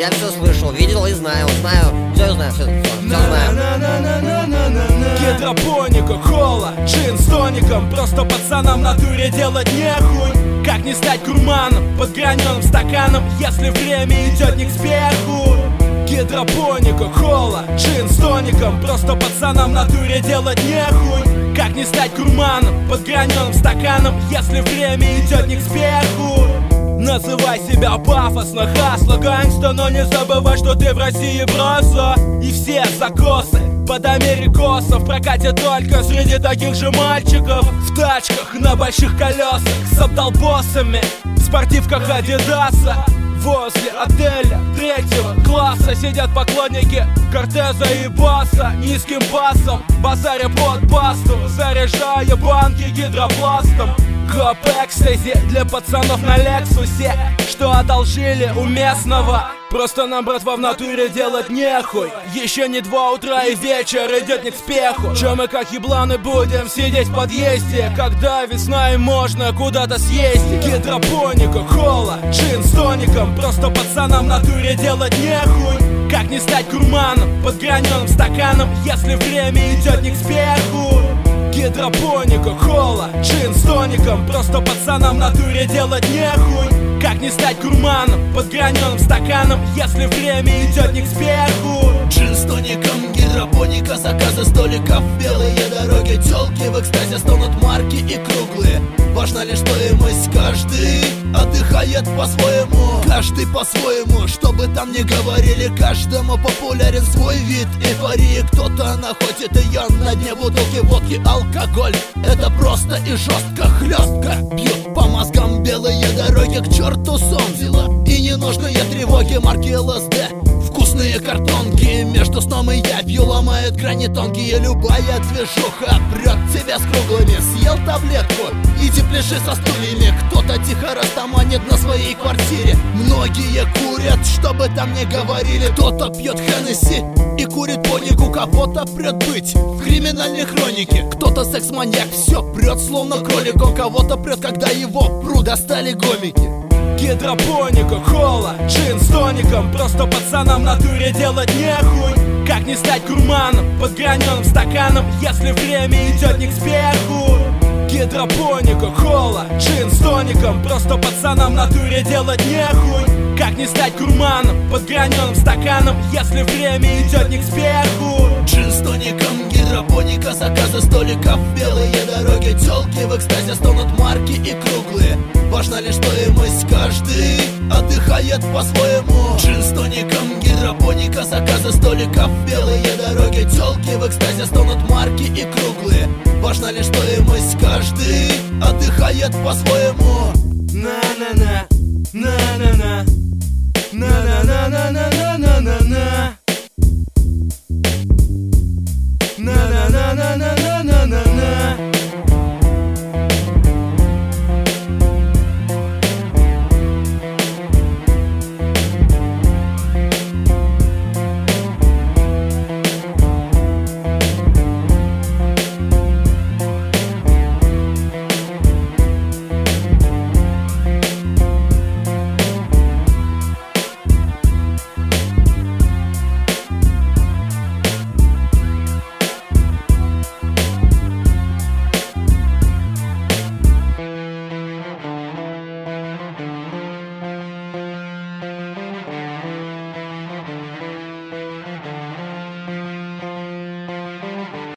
Я все слышал, видел и знаю, все знаю, все знаю. Гидропоника, кола, джин с тоником. Просто пацанам в натуре делать нехуй. Как не стать гурманом под граненым стаканом, если время идет не к спеху. Гидропоника, кола, джин с тоником. Просто пацанам в натуре делать нехуй. Как не стать гурманом под граненым стаканом, если время идет не к спеху. Называй себя пафосно, хасло, гангста, но не забывай, что ты в России броса. И все закосы под америкосов в прокате только среди таких же мальчиков. В тачках на больших колесах с обдолбосами, в спортивках Адидаса. Возле отеля третьего класса сидят поклонники Кортеза и Баса. Низким басом базаря под басту, заряжая банки гидропластом. Хоп, экстази для пацанов на Лексусе, что одолжили у местного. Просто нам, братва, в натуре делать нехуй. Еще не 2 утра и вечер идет не к спеху. Че мы как ебланы будем сидеть в подъезде, когда весна и можно куда-то съездить? Гидропоника, кола, джин с тоником. Просто пацанам в натуре делать нехуй. Как не стать гурманом под граненым стаканом, если время идет не к спеху? Гидропоника, кола, джин с тоником. Просто пацанам в натуре делать нехуй. Как не стать гурманом под граненым стаканом, если время идет не к спеху? Джин с тоником, гидропоника, заказы столиков, белые дороги, тёлки в экстазе стонут марки и круглые. Важна лишь стоимость, каждый отдыхает по-своему, каждый по-своему, что бы там ни говорили. Каждому популярен свой вид эйфории. Кто-то находит ее на дне бутылки водки. Алкоголь — это просто и жестко, хлестко бьют по мозгам белые дороги, к черту сон дела и ненужные тревоги. Марки ЛСД, вкусные картонки, между сном и явью ломают грани тонкие. Любая движуха прет тебя с круглыми. Съел таблетку, иди пляши со стульями. Кто-то тихо растаманит на своей квартире. Многие курят, чтобы там не говорили. Кто-то пьет Хеннесси и курит понику. Кого-то прет быть в криминальной хронике. Кто-то секс-маньяк, все прет словно кролик. Он кого-то прет, когда его пру достали гомики. Гидропоника, кола, джин с тоником. Просто пацанам в натуре делать нехуй. Как не стать гурманом под граненым стаканом, если время идет не к спеху? Гидропоника, кола, джин с тоником. Просто пацанам в натуре делать нехуй. Как не стать гурманом под граненым стаканом, если время идет не к спеху? Джин с тоником, гидропоника, заказы столиков, белые дороги, тёлки в экстазе стонут марки и круглые. Важна лишь стоимость, каждый отдыхает по-своему. Джин с тоником, гидропоника, заказы столиков, белые дороги, тёлки в экстазе стонут марки и круглые. Важна лишь стоимость, каждый отдыхает по-своему. На-на-на, на-на.